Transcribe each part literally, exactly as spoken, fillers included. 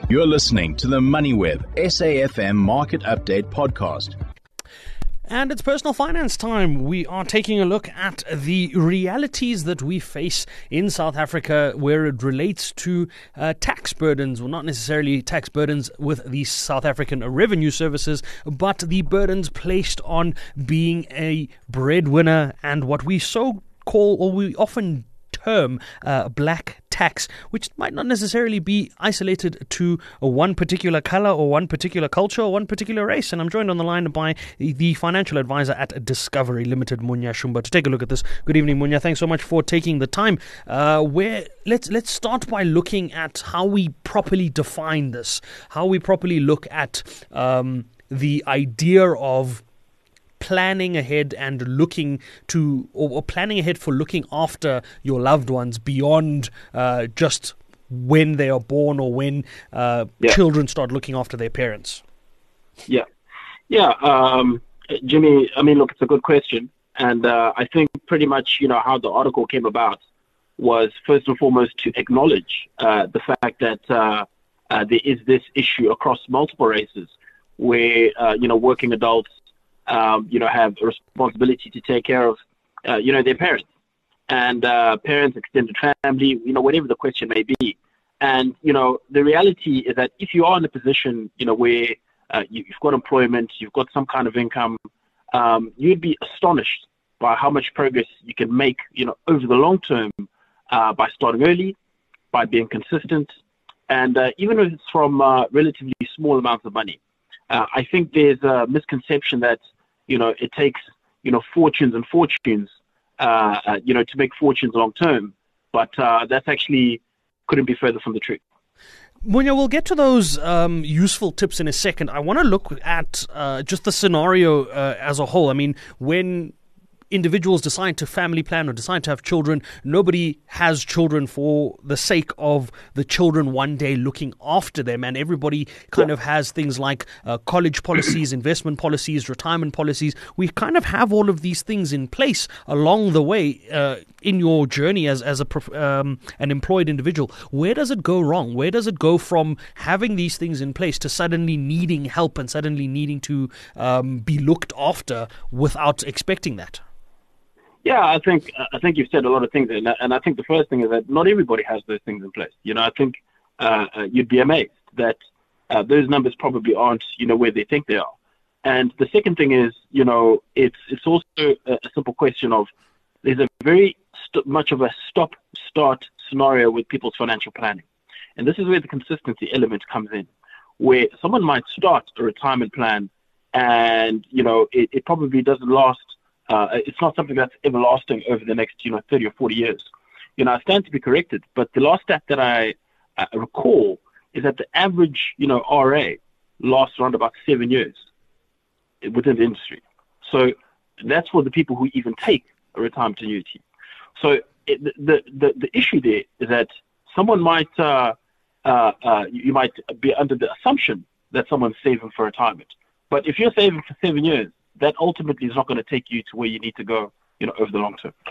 You're listening to the MoneyWeb S A F M Market Update Podcast. And it's personal finance time. We are taking a look at the realities that we face in South Africa where it relates to uh, tax burdens. Well, not necessarily tax burdens with the South African Revenue Services, but the burdens placed on being a breadwinner and what we so call, or we often term, uh, black tax, which might not necessarily be isolated to one particular color or one particular culture or one particular race. And I'm joined on the line by the financial advisor at Discovery Limited, Munya Shumba, to take a look at this. Good evening, Munya. Thanks so much for taking the time. Uh, where let's let's start by looking at how we properly define this, how we properly look at um, the idea of planning ahead and looking to, or, or planning ahead for looking after your loved ones beyond uh, just when they are born or when uh, yeah. children start looking after their parents. Yeah. Yeah. Um, Jimmy, I mean, look, it's a good question. And uh, I think pretty much, you know, how the article came about was first and foremost to acknowledge uh, the fact that uh, uh, there is this issue across multiple races where, uh, you know, working adults Um, you know, have a responsibility to take care of, uh, you know, their parents and uh, parents, extended family, you know, whatever the question may be. And, you know, the reality is that if you are in a position, you know, where uh, you, you've got employment, you've got some kind of income, um, you'd be astonished by how much progress you can make, you know, over the long term uh, by starting early, by being consistent, and uh, even if it's from uh, relatively small amounts of money. Uh, I think there's a misconception that, you know, it takes, you know, fortunes and fortunes, uh, uh, you know, to make fortunes long term. But uh, that's actually couldn't be further from the truth. Munya, we'll get to those um, useful tips in a second. I want to look at uh, just the scenario uh, as a whole. I mean, when individuals decide to family plan or decide to have children, nobody has children for the sake of the children one day looking after them, and everybody kind yeah. of has things like uh, college policies, investment policies, retirement policies. We kind of have all of these things in place along the way uh, in your journey as as a um, an employed individual. Where does it go wrong? Where does it go from having these things in place to suddenly needing help and suddenly needing to um, be looked after without expecting that? Yeah, I think I think you've said a lot of things, and, and I think the first thing is that not everybody has those things in place. You know, I think uh, uh, you'd be amazed that uh, those numbers probably aren't, you know, where they think they are. And the second thing is, you know, it's it's also a, a simple question of there's a very st- much of a stop-start scenario with people's financial planning, and this is where the consistency element comes in, where someone might start a retirement plan, and you know, it, it probably doesn't last. Uh, it's not something that's everlasting over the next, you know, thirty or forty years. You know, I stand to be corrected, but the last stat that I uh, recall is that the average, you know, R A lasts around about seven years within the industry. So that's for the people who even take a retirement annuity. So it, the, the the issue there is that someone might, uh, uh, uh, you might be under the assumption that someone's saving for retirement. But if you're saving for seven years, that ultimately is not going to take you to where you need to go, you know, over the long term.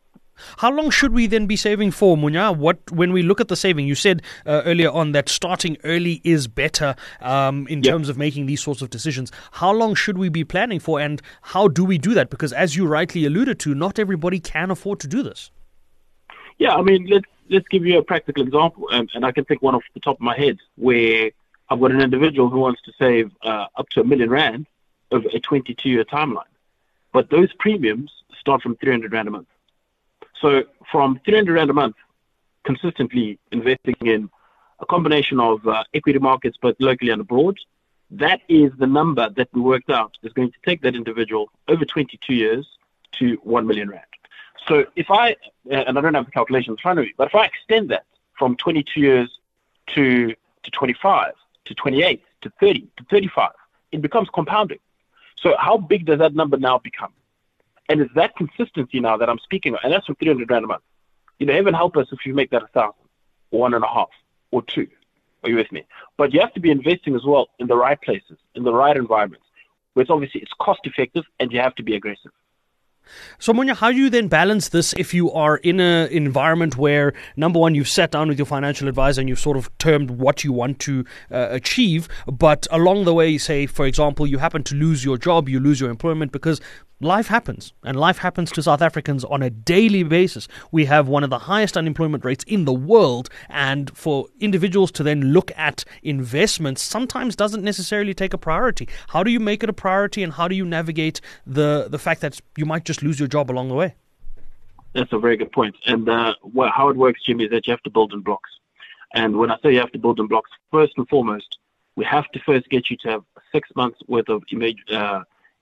How long should we then be saving for, Munya? What, when we look at the saving, you said uh, earlier on that starting early is better um, in yep. terms of making these sorts of decisions. How long should we be planning for, and how do we do that? Because as you rightly alluded to, not everybody can afford to do this. Yeah, I mean, let's let's give you a practical example, um, and I can think one off the top of my head where I've got an individual who wants to save uh, up to a million rand over a twenty-two year timeline. But those premiums start from three hundred rand a month. So from three hundred rand a month, consistently investing in a combination of uh, equity markets, both locally and abroad, that is the number that we worked out is going to take that individual over twenty-two years to one million rand. So if I, and I don't have the calculation in front of me, but if I extend that from twenty-two years to, to twenty-five, to twenty-eight, to thirty, to thirty-five, it becomes compounding. So how big does that number now become? And it's that consistency now that I'm speaking of, and that's for three hundred rand a month. You know, heaven help us if you make that a thousand, or one and a half, or two. Are you with me? But you have to be investing as well in the right places, in the right environments, where it's obviously it's cost effective, and you have to be aggressive. So, Munya, how do you then balance this if you are in an environment where, number one, you've sat down with your financial advisor and you've sort of termed what you want to uh, achieve, but along the way, say, for example, you happen to lose your job, you lose your employment because life happens, and life happens to South Africans on a daily basis. We have one of the highest unemployment rates in the world, and for individuals to then look at investments sometimes doesn't necessarily take a priority. How do you make it a priority, and how do you navigate the, the fact that you might just lose your job along the way? That's a very good point. And uh, well, how it works, Jimmy, is that you have to build in blocks. And when I say you have to build in blocks, first and foremost, we have to first get you to have six months worth of image, uh,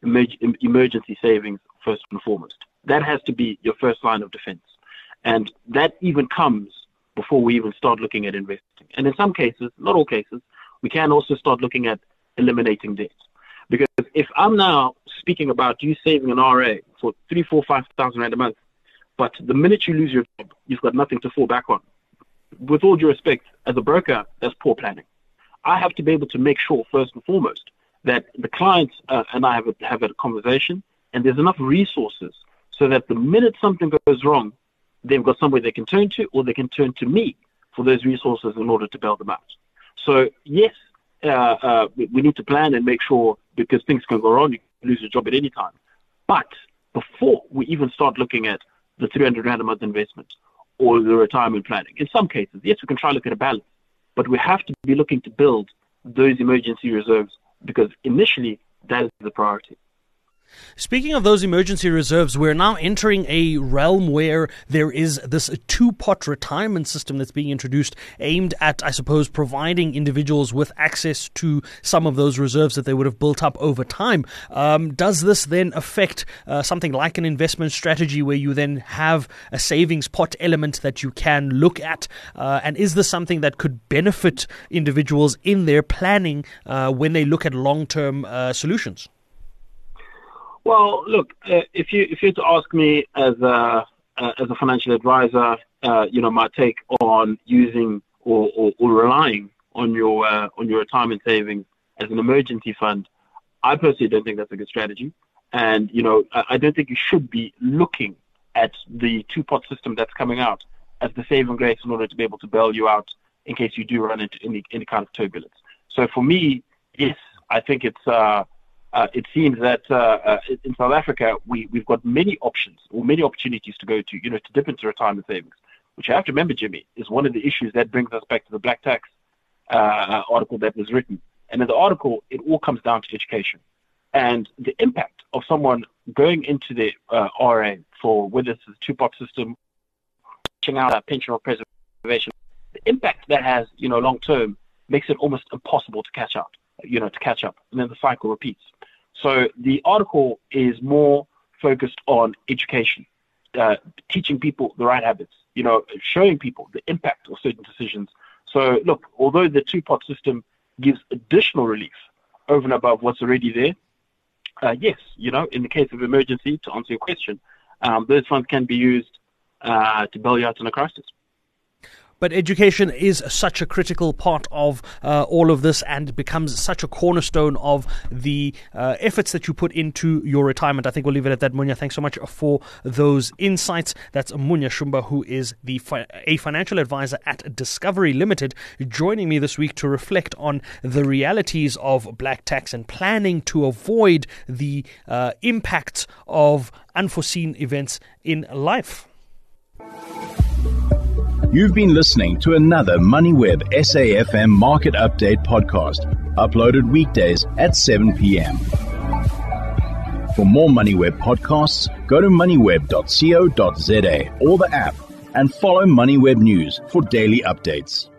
emergency savings first and foremost. That has to be your first line of defense. And that even comes before we even start looking at investing. And in some cases, not all cases, we can also start looking at eliminating debt. Because if I'm now speaking about you saving an R A for three, four, five thousand rand a month, but the minute you lose your job, you've got nothing to fall back on. With all due respect, as a broker, that's poor planning. I have to be able to make sure first and foremost that the clients uh, and I have a, have a conversation, and there's enough resources so that the minute something goes wrong, they've got somewhere they can turn to, or they can turn to me for those resources in order to bail them out. So yes, uh, uh, we, we need to plan and make sure, because things can go wrong, you can lose your job at any time. But before we even start looking at the three hundred rand a month investment or the retirement planning, in some cases, yes, we can try to look at a balance, but we have to be looking to build those emergency reserves, because initially that is the priority. Speaking of those emergency reserves, we're now entering a realm where there is this two-pot retirement system that's being introduced, aimed at, I suppose, providing individuals with access to some of those reserves that they would have built up over time. Um, does this then affect uh, something like an investment strategy where you then have a savings pot element that you can look at? Uh, and is this something that could benefit individuals in their planning uh, when they look at long-term uh, solutions? Well, look, uh, if you if you were to ask me as a uh, as a financial advisor, uh, you know, my take on using or, or, or relying on your uh, on your retirement savings as an emergency fund, I personally don't think that's a good strategy. And you know, I, I don't think you should be looking at the two-pot system that's coming out as the saving grace in order to be able to bail you out in case you do run into any any kind of turbulence. So for me, yes, I think it's. Uh, Uh, it seems that uh, uh, in South Africa, we, we've got many options or many opportunities to go to, you know, to dip into retirement savings, which you have to remember, Jimmy, is one of the issues that brings us back to the Black Tax uh, article that was written. And in the article, it all comes down to education. And the impact of someone going into the uh, R A for whether it's a two-pot system, reaching out a pension or preservation, the impact that has, you know, long-term makes it almost impossible to catch up, you know, to catch up. And then the cycle repeats. So the article is more focused on education, uh, teaching people the right habits, you know, showing people the impact of certain decisions. So look, although the two-pot system gives additional relief over and above what's already there, uh, yes, you know, in the case of emergency, to answer your question, um, those funds can be used uh, to bail you out in a crisis. But education is such a critical part of uh, all of this, and becomes such a cornerstone of the uh, efforts that you put into your retirement. I think we'll leave it at that, Munya. Thanks so much for those insights. That's Munya Shumba, who is the fi- a financial advisor at Discovery Limited, joining me this week to reflect on the realities of black tax and planning to avoid the uh, impacts of unforeseen events in life. You've been listening to another MoneyWeb S A F M Market Update podcast, uploaded weekdays at seven p.m. For more MoneyWeb podcasts, go to moneyweb dot co dot za or the app, and follow MoneyWeb News for daily updates.